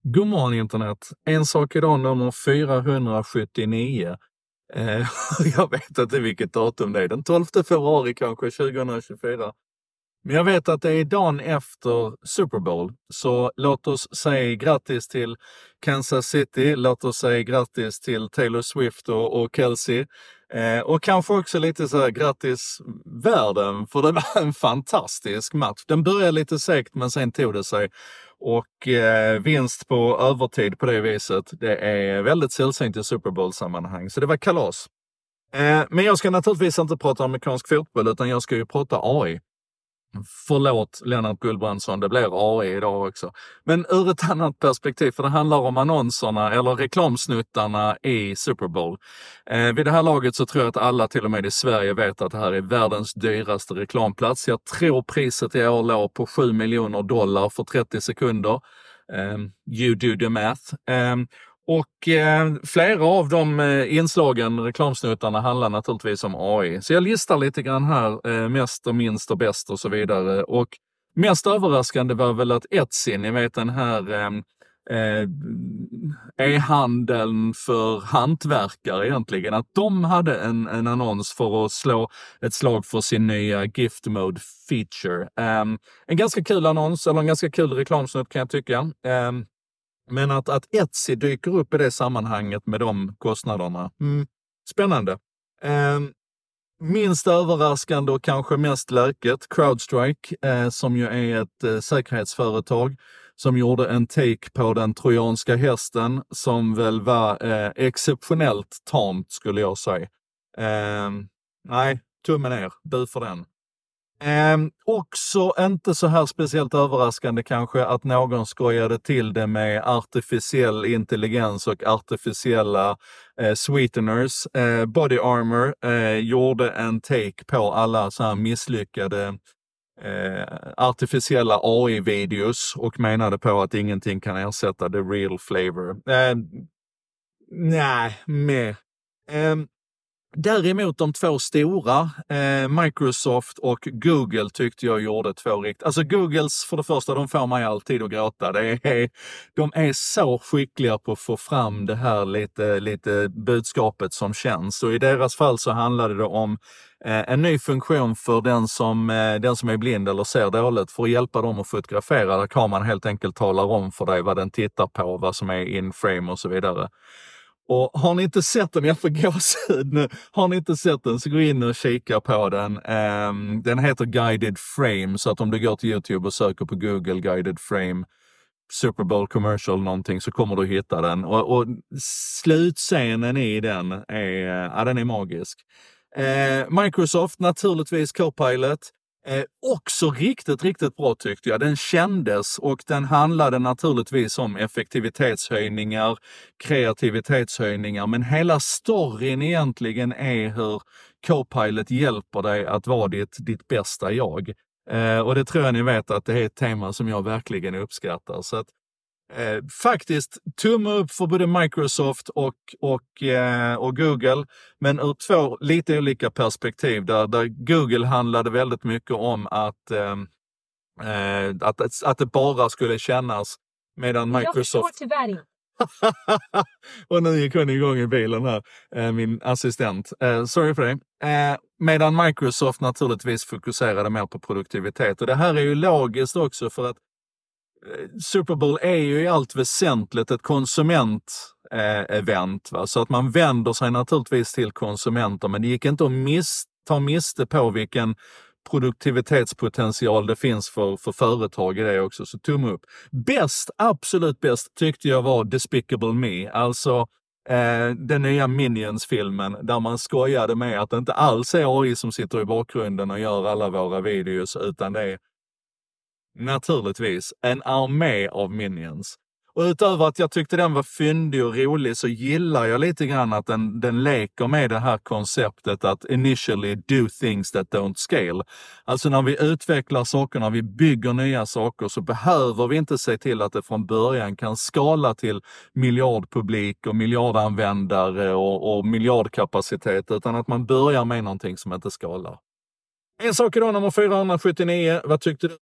God morgon internet. En sak idag nummer 479. Jag vet inte vilket datum det är. Den 12 februari kanske 2024. Men jag vet att det är dagen efter Super Bowl. Så låt oss säga grattis till Kansas City. Låt oss säga grattis till Taylor Swift och Kelsey. Och kanske också lite så här grattis världen, för det var en fantastisk match. Den började lite segt men sen tog det sig. Och vinst på övertid på det viset, det är väldigt sällsynt i Super Bowl-sammanhang. Så det var kalas. Men jag ska naturligtvis inte prata amerikansk fotboll utan jag ska ju prata AI. Förlåt Lennart Gullbrandsson, det blir AI idag också. Men ur ett annat perspektiv, för det handlar om annonserna eller reklamsnuttarna i Super Bowl. Vid det här laget så tror jag att alla till och med i Sverige vet att det här är världens dyraste reklamplats. Jag tror priset i år låg på $7 miljoner för 30 sekunder. You do the math. Och flera av de inslagen, reklamsnuttarna, handlar naturligtvis om AI. Så jag listar lite grann här, mest och minst och bäst och så vidare. Och mest överraskande var väl att Etsy, ni vet den här e-handeln för hantverkare egentligen, att de hade en annons för att slå ett slag för sin nya gift mode feature. En ganska kul annons, eller en ganska kul reklamsnutt kan jag tycka. Men att Etsy dyker upp i det sammanhanget med de kostnaderna. Spännande. Minst överraskande och kanske mest läket, CrowdStrike, som ju är ett säkerhetsföretag som gjorde en take på den trojanska hästen som väl var exceptionellt tamt skulle jag säga. Nej, tummen ner, bu för den. Också inte så här speciellt överraskande kanske att någon skojade till det med artificiell intelligens och artificiella sweeteners. Body Armor gjorde en take på alla så här misslyckade artificiella AI-videos och menade på att ingenting kan ersätta the real flavor. Däremot de två stora, Microsoft och Google, tyckte jag gjorde två riktigt. Alltså Googles, för det första, de får mig alltid att gråta. De är så skickliga på att få fram det här lite budskapet som känns. Och i deras fall så handlade det om en ny funktion för den som är blind eller ser dåligt, för att hjälpa dem att fotografera. Där kameran helt enkelt talar om för dig vad den tittar på, vad som är in frame och så vidare. Och har ni inte sett den, jag får gåshud nu, har ni inte sett den så gå in och kika på den. Den heter Guided Frame, så att om du går till YouTube och söker på Google Guided Frame Super Bowl commercial någonting så kommer du hitta den. Och slutscenen i den är magisk. Microsoft naturligtvis Copilot. Också riktigt bra tyckte jag. Den kändes och den handlade naturligtvis om effektivitetshöjningar, kreativitetshöjningar, men hela storyn egentligen är hur Copilot hjälper dig att vara ditt bästa jag. Och det tror jag ni vet att det är ett tema som jag verkligen uppskattar. Så att faktiskt tumme upp för både Microsoft och Google, men ur två lite olika perspektiv där Google handlade väldigt mycket om att det bara skulle kännas, medan Microsoft och nu gick hon igång i bilen här, min assistent. Sorry för det. Medan Microsoft naturligtvis fokuserade mer på produktivitet, och det här är ju logiskt också för att Super Bowl är ju i allt väsentligt ett konsument-event. Så att man vänder sig naturligtvis till konsumenter, men det gick inte att ta miste på vilken produktivitetspotential det finns för företag i det också. Så tumme upp. Absolut bäst tyckte jag var Despicable Me. Alltså den nya Minions-filmen där man skojade med att det inte alls är AI som sitter i bakgrunden och gör alla våra videos, utan det är naturligtvis en armé av Minions. Och utöver att jag tyckte den var fyndig och rolig så gillar jag lite grann att den leker med det här konceptet att initially do things that don't scale. Alltså när vi utvecklar saker, när vi bygger nya saker, så behöver vi inte se till att det från början kan skala till miljardpublik och miljardanvändare och miljardkapacitet, utan att man börjar med någonting som inte skalar. En sak idag nummer 479, vad tyckte du?